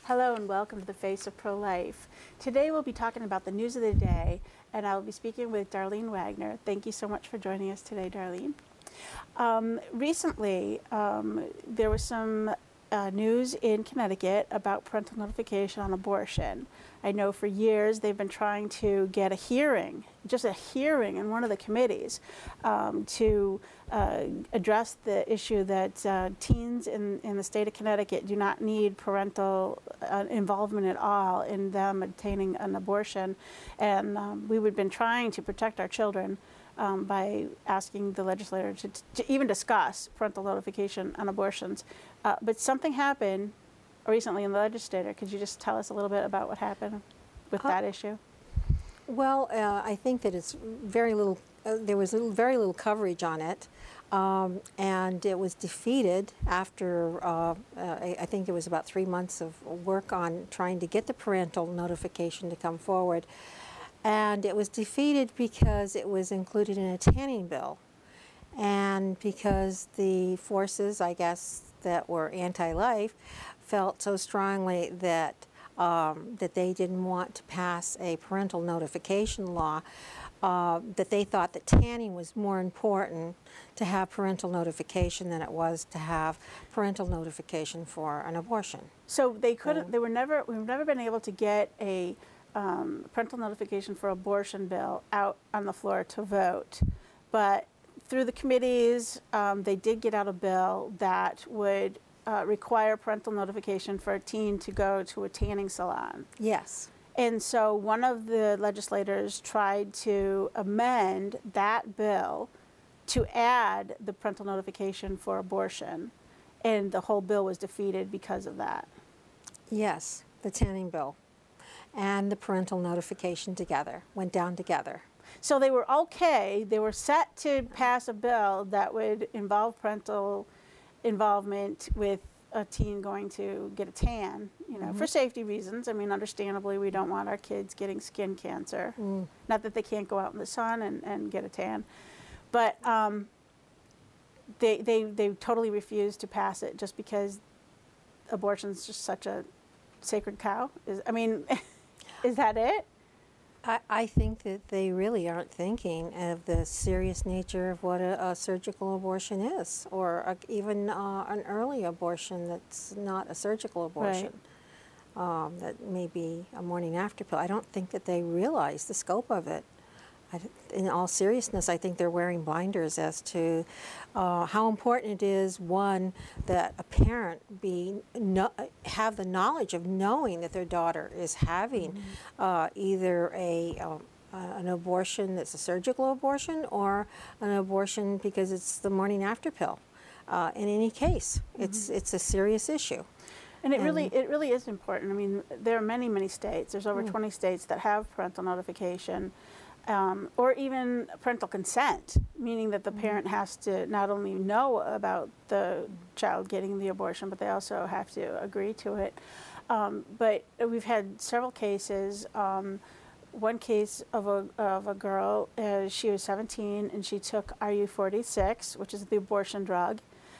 Hello and welcome to the Face of Pro-Life. Today we'll be talking about the news of the day, and I'll be speaking with Darlene Wagner. Thank you so much for joining us today, Darlene. Recently, there was some news in Connecticut about parental notification on abortion. I know for years they've been trying to get a hearing, just a hearing in one of the committees to address the issue that teens in the state of Connecticut do not need parental involvement at all in them obtaining an abortion. And we have been trying to protect our children by asking the legislator to even discuss parental notification on abortions. But something happened recently in the legislature. Could you just tell us a little bit about what happened with that issue? Well, I think that it's very little, there was very little coverage on it, and it was defeated after, I think it was about 3 months of work on trying to get the parental notification to come forward. And it was defeated because it was included in a tanning bill, and because the forces, I guess, that were anti-life felt so strongly that that they didn't want to pass a parental notification law, that they thought that tanning was more important to have parental notification than it was to have parental notification for an abortion. So they couldn't. We've never been able to get a parental notification for abortion bill out on the floor to vote, but through the committees, they did get out a bill that would require parental notification for a teen to go to a tanning salon. Yes. And so one of the legislators tried to amend that bill to add the parental notification for abortion, and the whole bill was defeated because of that. Yes, the tanning bill and the parental notification together went down together. So they were okay. They were set to pass a bill that would involve parental involvement with a teen going to get a tan, you know, for safety reasons. I mean, understandably, we don't want our kids getting skin cancer. Not that they can't go out in the sun and get a tan, but they totally refused to pass it just because abortion is just such a sacred cow. I mean, is that it? I think that they really aren't thinking of the serious nature of what a surgical abortion is, or even an early abortion that's not a surgical abortion, that may be a morning after pill. I don't think that they realize the scope of it. In all seriousness, I think they're wearing blinders as to how important it is, one, that a parent have the knowledge of knowing that their daughter is having either an abortion that's a surgical abortion or an abortion because it's the morning after pill. In any case, it's a serious issue. And it really is important. I mean, there are many states. There's over 20 states that have parental notification. Or even parental consent, meaning that the parent has to not only know about the child getting the abortion, but they also have to agree to it. But we've had several cases. One case of a girl, she was 17 and she took RU46, which is the abortion drug.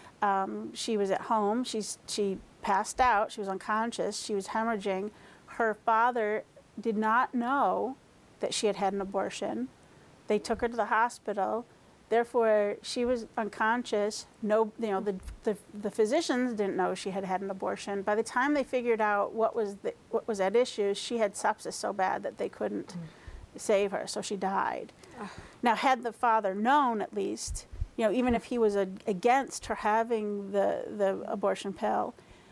She was at home. She passed out. She was unconscious. She was hemorrhaging. Her father did not know that she had had an abortion. They took her to the hospital. Therefore, she was unconscious. No, you know, the physicians didn't know she had had an abortion. By the time they figured out what was at issue, she had sepsis so bad that they couldn't save her, so she died. Now, had the father known, at least, you know, even if he was against her having the abortion pill,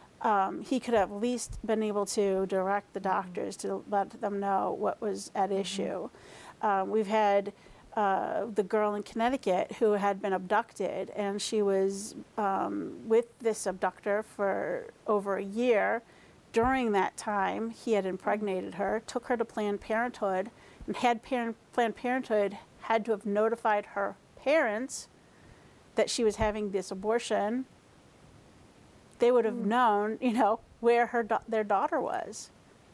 he could have at least been able to direct the doctors to let them know what was at issue. We've had the girl in Connecticut who had been abducted, and she was with this abductor for over a year. During that time, he had impregnated her, took her to Planned Parenthood, and had Planned Parenthood had to have notified her parents that she was having this abortion, they would have known, you know, where their daughter was.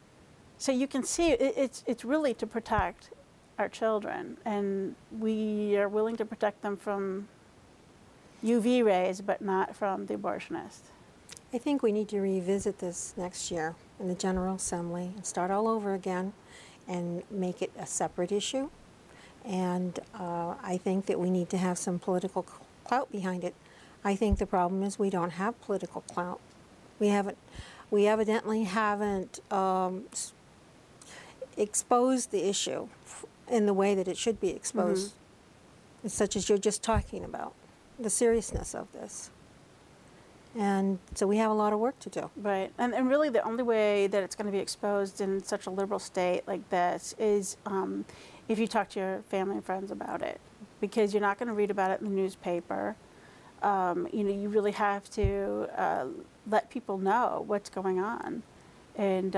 So you can see it's really to protect our children, and we are willing to protect them from UV rays, but not from the abortionist. I think we need to revisit this next year in the General Assembly and start all over again and make it a separate issue. And I think that we need to have some political clout behind it. I think the problem is we don't have political clout. We evidently haven't exposed the issue in the way that it should be exposed, such as you're just talking about, the seriousness of this. And so we have a lot of work to do. Right, and really the only way that it's going to be exposed in such a liberal state like this is if you talk to your family and friends about it, because you're not going to read about it in the newspaper. You really have to let people know what's going on, and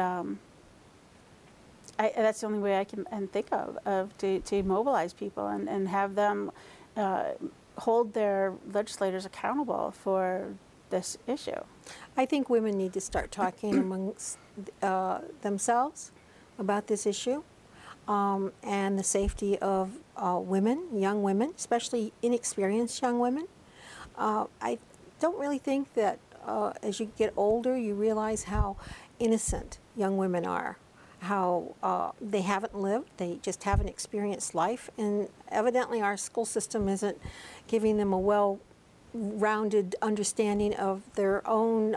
that's the only way I can think of to mobilize people and have them hold their legislators accountable for this issue. I think women need to start talking amongst themselves about this issue and the safety of women, young women, especially inexperienced young women. I don't really think that as you get older, you realize how innocent young women are, how they haven't lived, they just haven't experienced life, and evidently our school system isn't giving them a well-rounded understanding of their own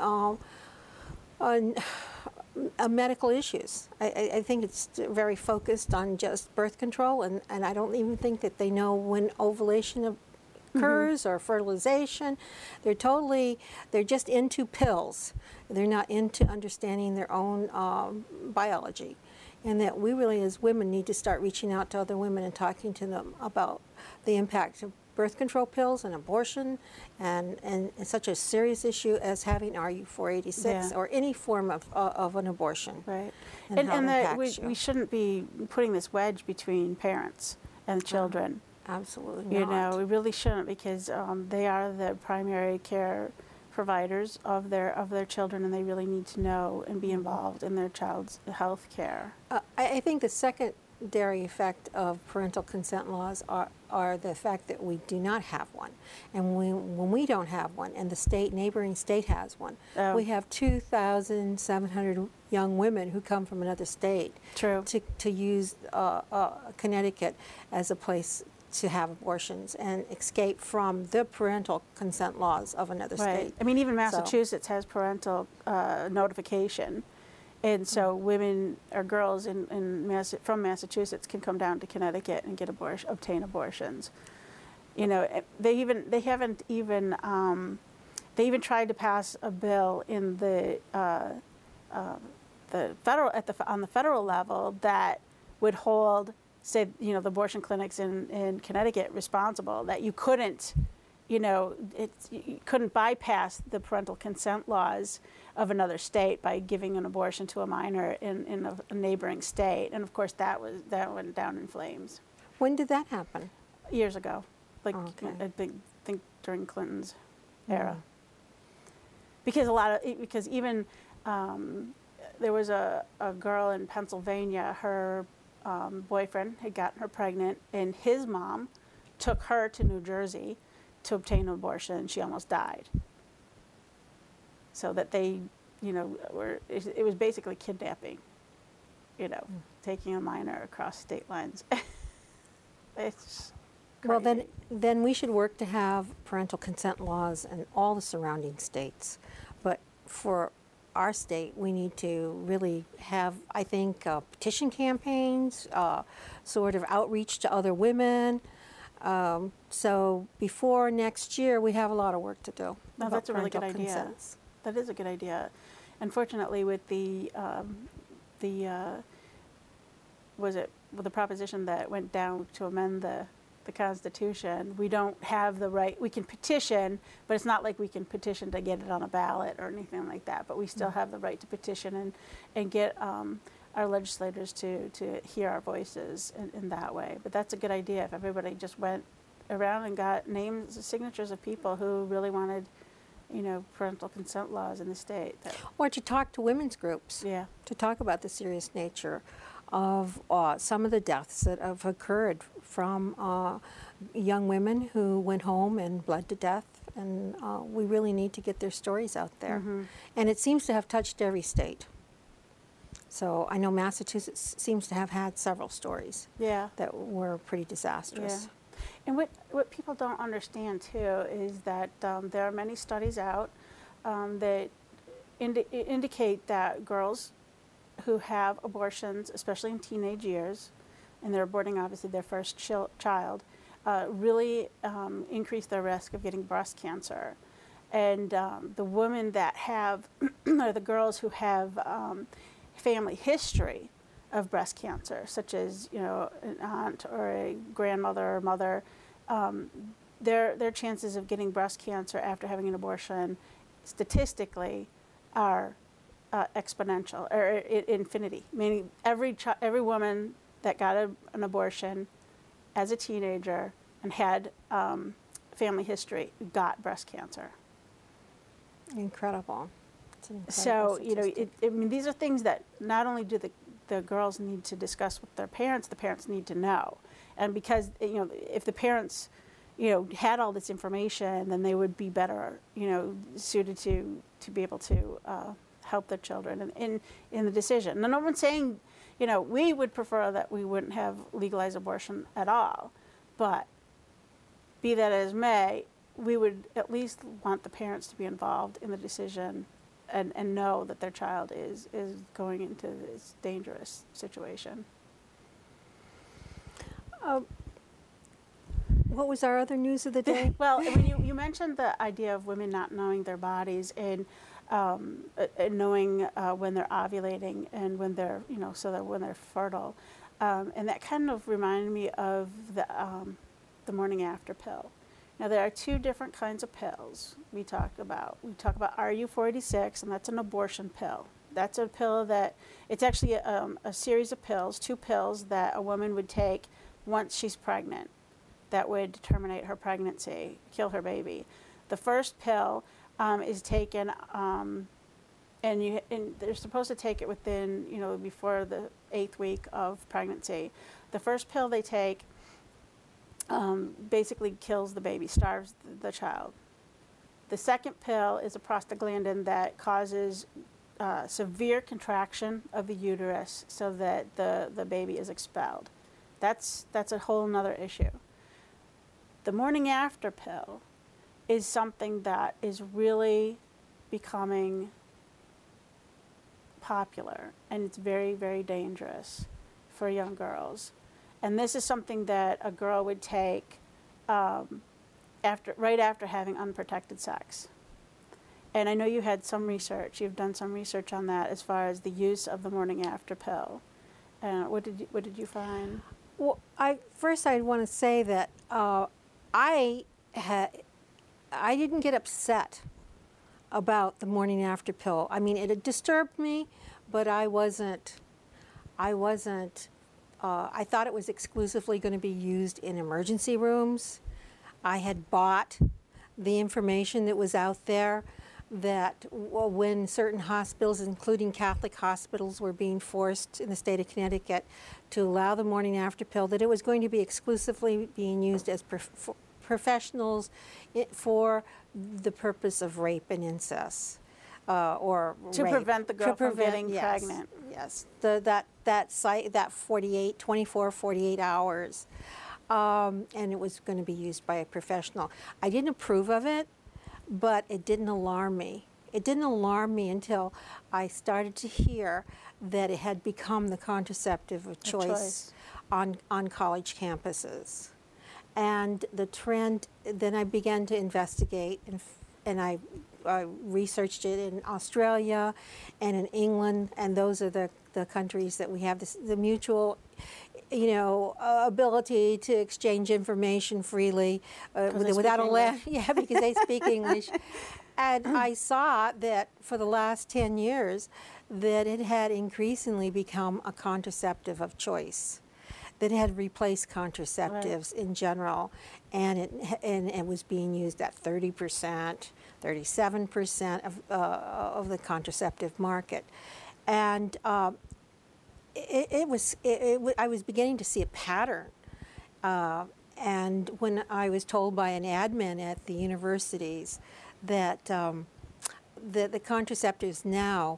medical issues. I think it's very focused on just birth control, and I don't even think that they know when ovulation occurs or fertilization. They're just into pills. They're not into understanding their own biology. And that we really as women need to start reaching out to other women and talking to them about the impact of birth control pills and abortion and such a serious issue as having RU486 or any form of an abortion. Right. And that we shouldn't be putting this wedge between parents and children. Absolutely not. not. We really shouldn't, because they are the primary care providers of their children, and they really need to know and be involved in their child's health care. I think the secondary effect of parental consent laws are the fact that we do not have one. And when we don't have one, and the neighboring state has one, we have 2,700 young women who come from another state to use Connecticut as a place to have abortions and escape from the parental consent laws of another state. I mean, even Massachusetts has parental notification, and so women or girls from Massachusetts can come down to Connecticut and get obtain abortions. They even tried to pass a bill in on the federal level that would hold, say, the abortion clinics in Connecticut responsible, that you couldn't, you couldn't bypass the parental consent laws of another state by giving an abortion to a minor in a neighboring state. And of course that went down in flames. When did that happen? Years ago, I think during Clinton's era. Because even there was a girl in Pennsylvania, her boyfriend had gotten her pregnant, and his mom took her to New Jersey to obtain an abortion, and she almost died. So that they, it was basically kidnapping, taking a minor across state lines. It's crazy. Well, then we should work to have parental consent laws in all the surrounding states. But for our state, we need to really have, I think, petition campaigns, sort of outreach to other women. So before next year, we have a lot of work to do. No, that's a really good idea. Consents. That is a good idea. Unfortunately, with the proposition that went down to amend the Constitution, we don't have the right. We can petition, but it's not like we can petition to get it on a ballot or anything like that. But we still have the right to petition and get our legislators to hear our voices in that way. But that's a good idea if everybody just went around and got names, signatures of people who really wanted, parental consent laws in the state. Or to talk to women's groups. Yeah. To talk about the serious nature of some of the deaths that have occurred from young women who went home and bled to death and we really need to get their stories out there. And it seems to have touched every state. So I know Massachusetts seems to have had several stories Yeah. that were pretty disastrous. Yeah. And what people don't understand too is that there are many studies out that indicate that girls who have abortions, especially in teenage years, and they're aborting obviously their first child, really increase their risk of getting breast cancer. And the women that have, or the girls who have family history of breast cancer, such as an aunt or a grandmother or mother, their chances of getting breast cancer after having an abortion, statistically, are exponential or infinity. Meaning every woman that got an abortion as a teenager and had family history got breast cancer. Incredible. It's an incredible So statistic. I mean, these are things that not only do the girls need to discuss with their parents, the parents need to know. And because if the parents had all this information, then they would be better suited to be able to help their children in the decision. Now, no one's saying we would prefer that we wouldn't have legalized abortion at all, but be that as may, we would at least want the parents to be involved in the decision and know that their child is going into this dangerous situation. What was our other news of the day? Well, when you mentioned the idea of women not knowing their bodies and knowing when they're ovulating and when they're so that when they're fertile, and that kind of reminded me of the morning after pill. Now, there are two different kinds of pills we talk about. We talk about RU486, and that's an abortion pill. That's a pill that, it's actually a series of pills, two pills that a woman would take once she's pregnant that would terminate her pregnancy, kill her baby. The first pill is taken, and they're supposed to take it within, before the 8th week of pregnancy. The first pill they take basically kills the baby, starves the child. The second pill is a prostaglandin that causes severe contraction of the uterus so that the baby is expelled. That's a whole nother issue. The morning after pill is something that is really becoming popular, and it's very, very dangerous for young girls. And this is something that a girl would take right after having unprotected sex. And I know you had some research. You've done some research on that as far as the use of the morning after pill. What did you find? Well, first I'd want to say that I didn't get upset about the morning after pill. I mean, it disturbed me, but I wasn't. I thought it was exclusively going to be used in emergency rooms. I had bought the information that was out there that when certain hospitals, including Catholic hospitals, were being forced in the state of Connecticut to allow the morning after pill, that it was going to be exclusively being used as professionals for the purpose of rape and incest. Or to rape. prevent the girl from getting pregnant. Yes, that 24, 48 hours, and it was going to be used by a professional. I didn't approve of it, but it didn't alarm me. It didn't alarm me until I started to hear that it had become the contraceptive of choice on college campuses. And the trend, then I began to investigate, and I researched it in Australia and in England, and those are the countries that we have the mutual, ability to exchange information freely without because they speak English. And I saw that for the last 10 years that it had increasingly become a contraceptive of choice, that it had replaced contraceptives in general, and it was being used at 30%, 37% of the contraceptive market. And I was beginning to see a pattern, and when I was told by an admin at the universities that the contraceptives now,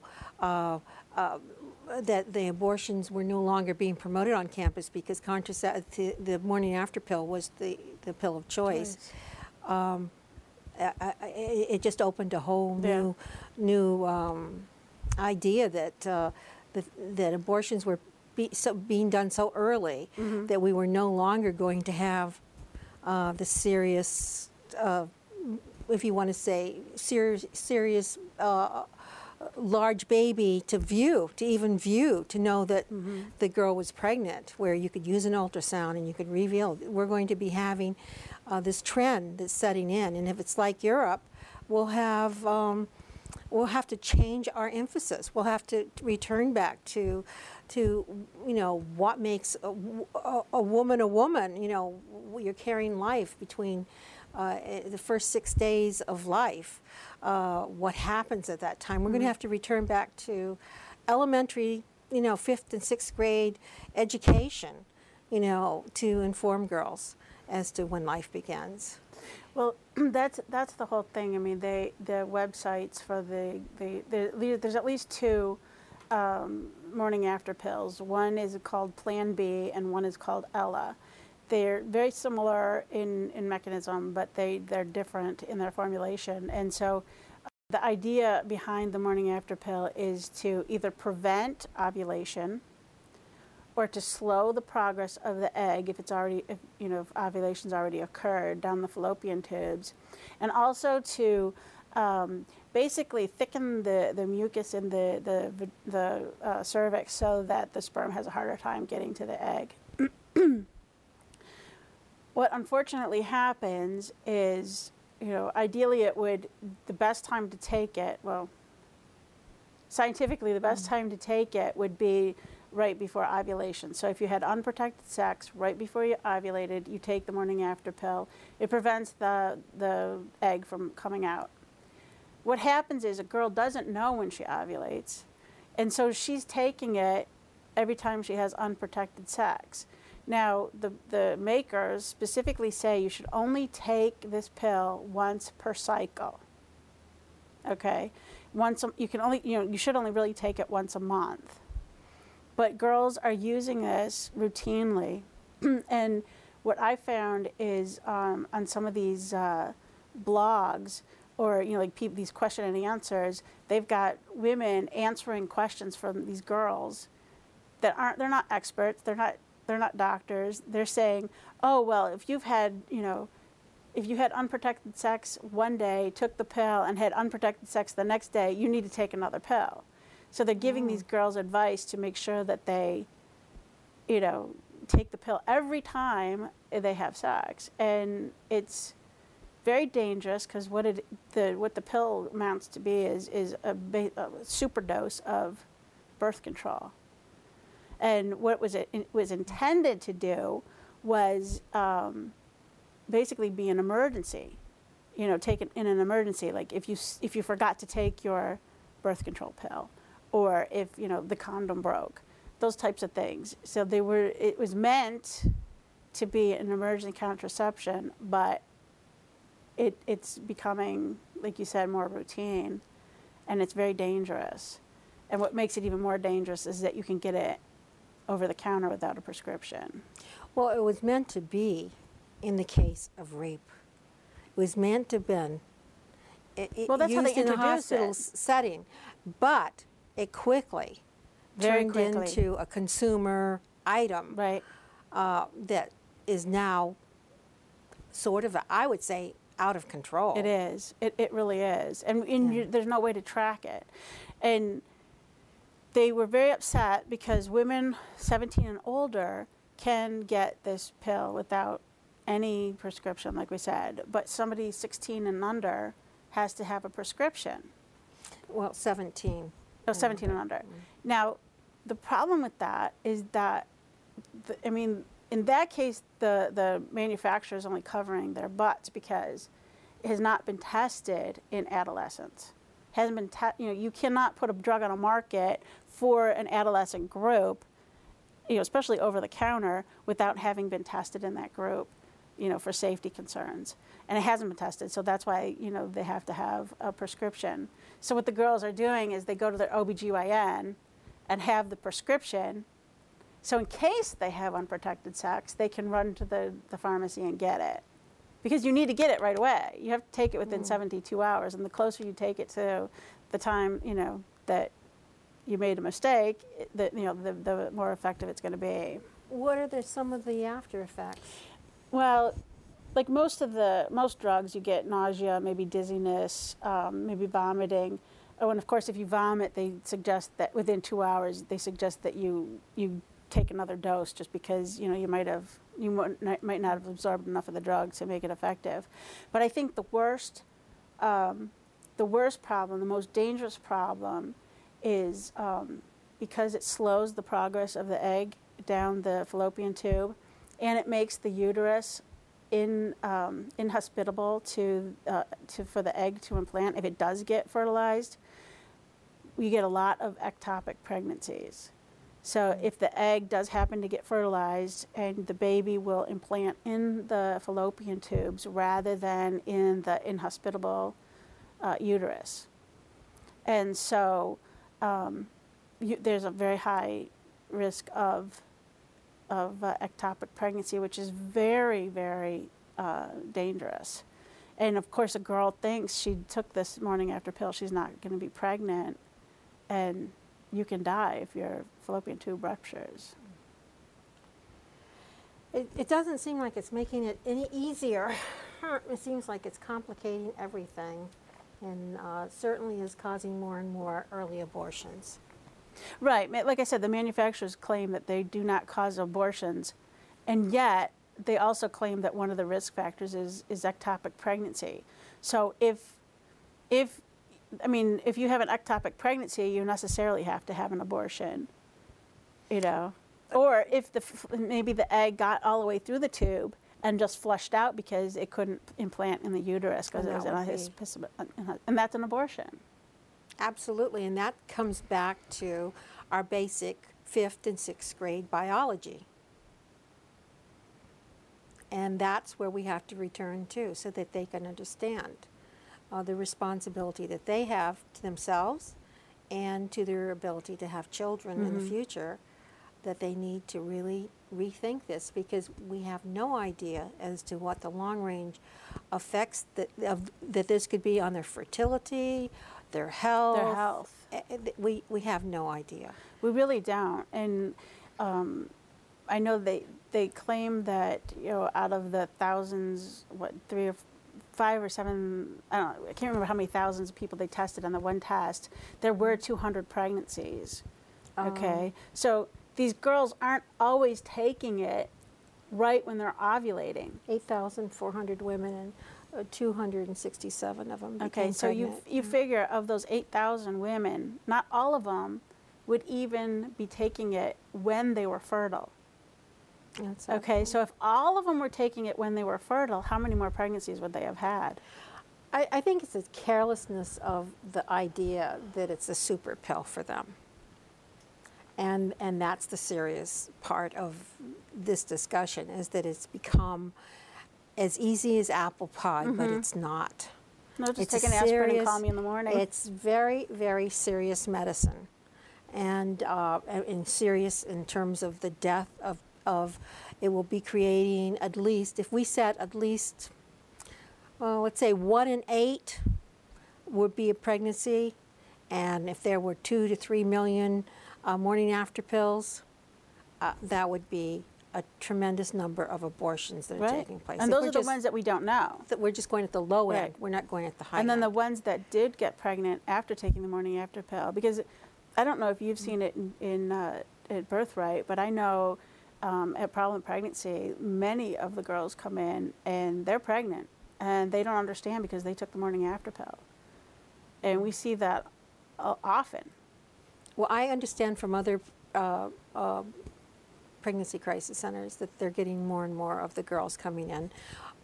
that the abortions were no longer being promoted on campus because the morning after pill was the pill of choice. It just opened a whole new idea that that abortions were being done so early that we were no longer going to have the serious, if you want to say, serious large baby to even view, to know that the girl was pregnant, where you could use an ultrasound and you could reveal. We're going to be having this trend that's setting in, and if it's like Europe, we'll have to change our emphasis. We'll have to return back to what makes a woman a woman. You're carrying life between the first 6 days of life. What happens at that time? We're going to have to return back to elementary, 5th and 6th grade education, to inform girls as to when life begins. Well, that's the whole thing. I mean, the websites for there's at least two morning after pills. One is called Plan B, and one is called Ella. They're very similar in mechanism, but they're different in their formulation. And so the idea behind the morning after pill is to either prevent ovulation or to slow the progress of the egg if ovulation's already occurred down the fallopian tubes, and also to basically thicken the mucus in the cervix so that the sperm has a harder time getting to the egg. What unfortunately happens is, ideally the best time to take it, well, scientifically the best time to take it would be right before ovulation. So if you had unprotected sex right before you ovulated, you take the morning after pill. It prevents the egg from coming out. What happens is a girl doesn't know when she ovulates, and so she's taking it every time she has unprotected sex. Now, the makers specifically say you should only take this pill once per cycle. Okay, you should only really take it once a month. But girls are using this routinely, and what I found is on some of these blogs, or these question and answers, they've got women answering questions from these girls they're not experts, they're not doctors. They're saying, oh, well, if you had unprotected sex one day, took the pill, and had unprotected sex the next day, you need to take another pill. So they're giving these girls advice to make sure that they, take the pill every time they have sex. And it's very dangerous because what the pill amounts to be is a super dose of birth control. And what it was intended to do was basically be an emergency, taken in an emergency, like if you forgot to take your birth control pill, or if the condom broke, those types of things. So it was meant to be an emergency contraception, but it's becoming, like you said, more routine, and it's very dangerous. And what makes it even more dangerous is that you can get it over the counter without a prescription. Well, it was meant to be in the case of rape. It was meant to be Well, that's how they used in a introduced hospital it. setting, but it quickly turned into a consumer item, Right. that is now sort of, I would say, out of control. It is. It really is. And there's no way to track it. And they were very upset because women 17 and older can get this pill without any prescription, like we said. But somebody 16 and under has to have a prescription. Well, 17. Oh, 17 and under. Now, the problem with that is that, in that case, the manufacturer is only covering their butts because it has not been tested in adolescents. Hasn't been you cannot put a drug on a market for an adolescent group, especially over the counter, without having been tested in that group. for safety concerns. And it hasn't been tested, so that's why, they have to have a prescription. So what the girls are doing is they go to their OBGYN and have the prescription. So in case they have unprotected sex, they can run to the pharmacy and get it. Because you need to get it right away. You have to take it within 72 hours. And the closer you take it to the time, that you made a mistake, the more effective it's going to be. What are some of the after effects? Well, like most drugs, you get nausea, maybe dizziness, maybe vomiting. Oh, and of course, if you vomit, they suggest that within 2 hours, they suggest that you take another dose, just because you might not have absorbed enough of the drug to make it effective. But I think the worst problem, the most dangerous problem, is because it slows the progress of the egg down the fallopian tube, and it makes the uterus inhospitable for the egg to implant. If it does get fertilized, we get a lot of ectopic pregnancies. So if the egg does happen to get fertilized, and the baby will implant in the fallopian tubes rather than in the inhospitable uterus. And so there's a very high risk of ectopic pregnancy, which is very, very dangerous. And of course, a girl thinks she took this morning after pill, she's not going to be pregnant, and you can die if your fallopian tube ruptures. It doesn't seem like it's making it any easier. It seems like it's complicating everything, and certainly is causing more and more early abortions. Right. Like I said, the manufacturers claim that they do not cause abortions, and yet they also claim that one of the risk factors is ectopic pregnancy. So if you have an ectopic pregnancy, you necessarily have to have an abortion, Or if maybe the egg got all the way through the tube and just flushed out because it couldn't implant in the uterus because it was and that's an abortion. Absolutely, and that comes back to our basic 5th and 6th grade biology. And that's where we have to return to, so that they can understand the responsibility that they have to themselves and to their ability to have children in the future, that they need to really rethink this, because we have no idea as to what the long-range effects that this could be on their fertility, their health. We have no idea. We really don't. And I know they claim that, out of the thousands, 3 or 5 or 7, I don't know, I can't remember how many thousands of people they tested on the one test, there were 200 pregnancies. Okay? So these girls aren't always taking it right when they're ovulating. 8,400 women and 267 of them became Okay, so pregnant. you figure of those 8,000 women, not all of them would even be taking it when they were fertile. That's okay, so if all of them were taking it when they were fertile, how many more pregnancies would they have had? I think it's a carelessness of the idea that it's a super pill for them. And that's the serious part of this discussion, is that it's become as easy as apple pie, but it's not. No, just take an aspirin and call me in the morning. It's very, very serious medicine, and serious in terms of the death of it will be creating at least, if we set at least, well, let's say 1 in 8 would be a pregnancy, and if there were 2 to 3 million morning after pills, that would be a tremendous number of abortions that are taking place. And those are the ones that we don't know. That we're just going at the low end. We're not going at the high end. And then the ones that did get pregnant after taking the morning after pill, because I don't know if you've seen it in Birthright, but I know at Problem Pregnancy, many of the girls come in and they're pregnant and they don't understand because they took the morning after pill. And we see that often. Well, I understand from other pregnancy crisis centers that they're getting more and more of the girls coming in,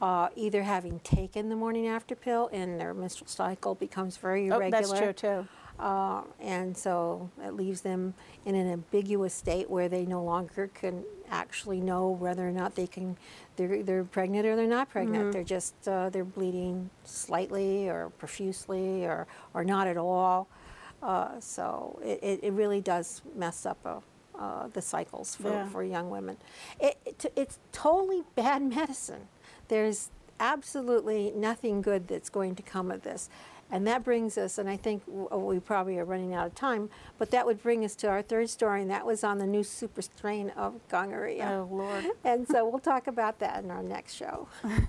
either having taken the morning after pill and their menstrual cycle becomes very irregular. That's true too. And so it leaves them in an ambiguous state where they no longer can actually know whether or not they're pregnant or they're not pregnant. They're just they're bleeding slightly or profusely or not at all. So it really does mess up the cycles for young women. It's totally bad medicine. There's absolutely nothing good that's going to come of this. And that brings us, and I think we probably are running out of time, but that would bring us to our third story, and that was on the new super strain of gonorrhea. Oh, Lord. And so we'll talk about that in our next show.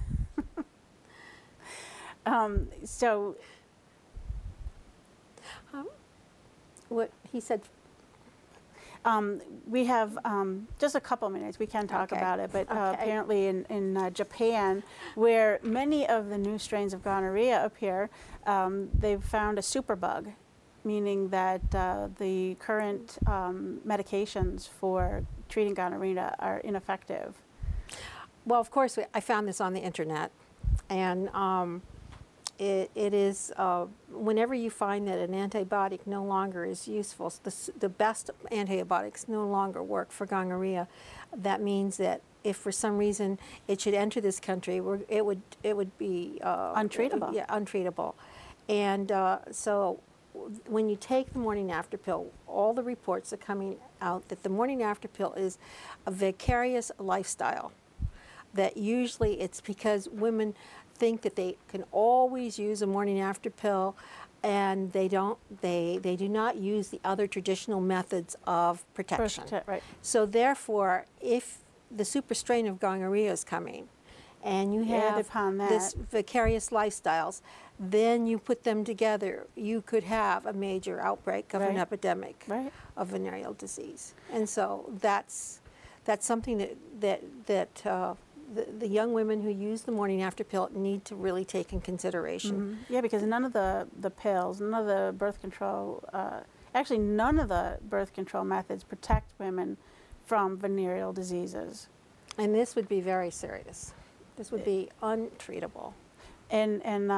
So What he said. we have just a couple minutes. We can talk Okay. about it, but Okay. apparently in Japan, where many of the new strains of gonorrhea appear, they've found a superbug, meaning that the current medications for treating gonorrhea are ineffective. Well, of course, I found this on the internet, and it is whenever you find that an antibiotic no longer is useful, the best antibiotics no longer work for gonorrhea. That means that if for some reason it should enter this country, it would be Untreatable. Yeah, untreatable. And so when you take the morning after pill, all the reports are coming out that the morning after pill is a vicarious lifestyle. That usually it's because women think that they can always use a morning after pill, and they don't. They do not use the other traditional methods of protection. Right. So therefore, if the super strain of gonorrhea is coming, and you Add have upon this that. vicarious lifestyles, then you put them together, you could have a major outbreak of an Right. epidemic Right. of venereal disease. And so that's something that the young women who use the morning after pill need to really take in consideration. Yeah, because none of the pills, none of the birth control, actually none of the birth control methods protect women from venereal diseases. And this would be very serious. This would be untreatable. And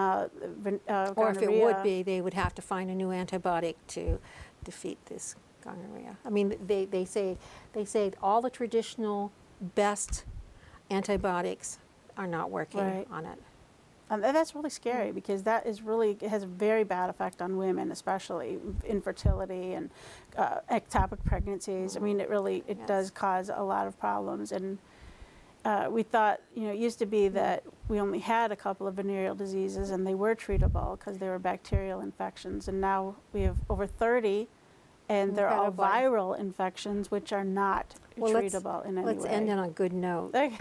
Or if it gonorrhea- would be, they would have to find a new antibiotic to defeat this gonorrhea. I mean, they say all the traditional best antibiotics are not working Right. on it. And that's really scary because that is really, it has a very bad effect on women, especially infertility and ectopic pregnancies. I mean, it Yes. does cause a lot of problems. And we thought, it used to be that we only had a couple of venereal diseases and they were treatable because they were bacterial infections. And now we have over 30, and they're all Incredibly. viral infections, which are not Well, treatable in any let's way. end on a good note. Okay.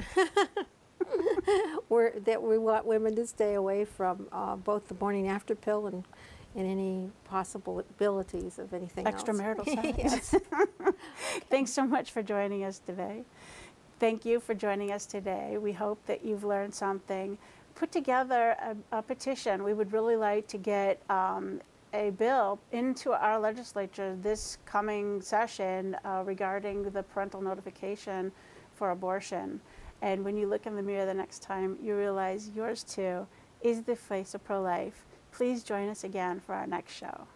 That we want women to stay away from both the morning after pill and any possibilities of anything else. Extramarital sex. Yes. Thanks so much for joining us today. Thank you for joining us today. We hope that you've learned something. Put together a petition. We would really like to get a bill into our legislature this coming session regarding the parental notification for abortion. And when you look in the mirror the next time, you realize yours too is the face of pro-life. Please join us again for our next show.